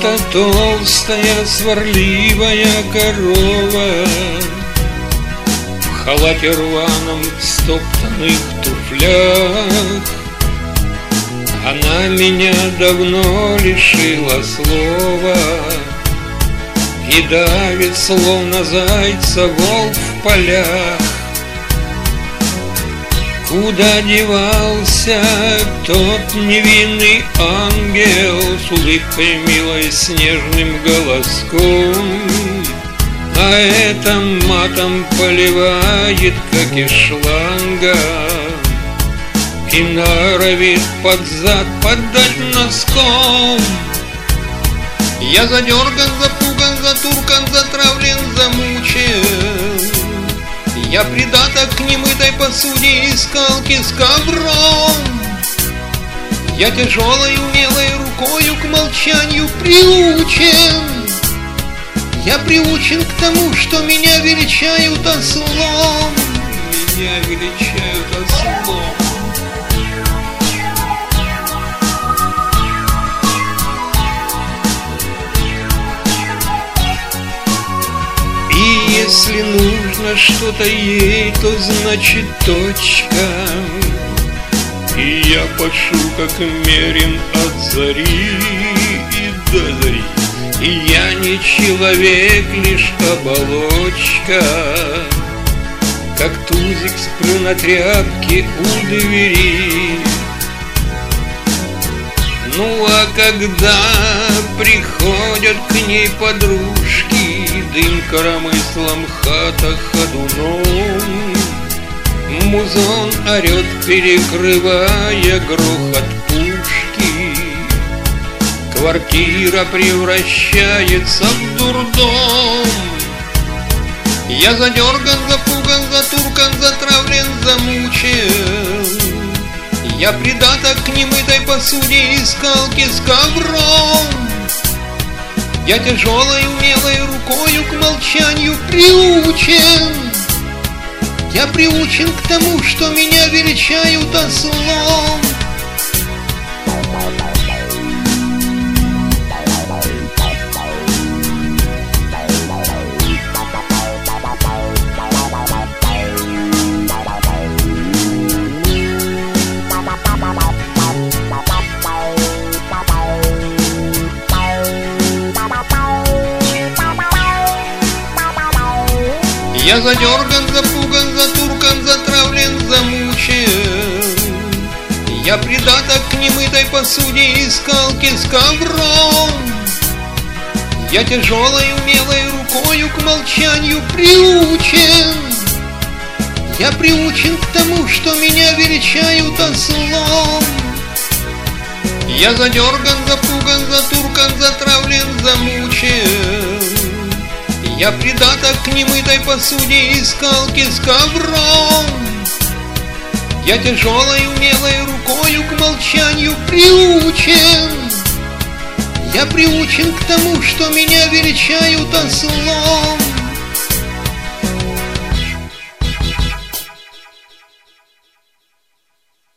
Это толстая сварливая корова в халате рваном, стоптанных туфлях. Она меня давно лишила слова и давит, словно зайца, волк в полях. Куда девался тот невинный ангел с улыбкой милой, с нежным голоском? А это матом поливает, как из шланга, и норовит под зад поддать носком. Я задерган, запуган, затуркан, затравлен, замучен. Я придаток к немытой посуде и скалки с ковром. Я тяжелой умелой рукою к молчанию приучен. Я приучен к тому, что меня величают ослом. Меня величают ослом. И если нужно что-то ей, то значит точка. И я пашу, как мерен от зари и до зари. И я не человек, лишь оболочка, как тузик сплю на тряпке у двери. Ну а когда приходят к ней подружки, дым коромыслом, хата ходуном, музон орет, перекрывая грохот пушки. Квартира превращается в дурдом. Я задерган, запуган, затуркан, затравлен, замучен. Я придаток к немытой посуде и скалки с ковром. Я тяжелой умелой рукою к молчанию приучен. Я приучен к тому, что меня величают ослом. Я задерган, запуган, затуркан, затравлен, замучен. Я придаток к немытой посуде и скалки с ковром. Я тяжелой умелой рукою к молчанию приучен. Я приучен к тому, что меня величают ослом. Я задерган, запуган, затуркан, затравлен, замучен. Я придаток к немытой посуде и скалки с ковром. Я тяжелой умелой рукою к молчанию приучен. Я приучен к тому, что меня величают ослом.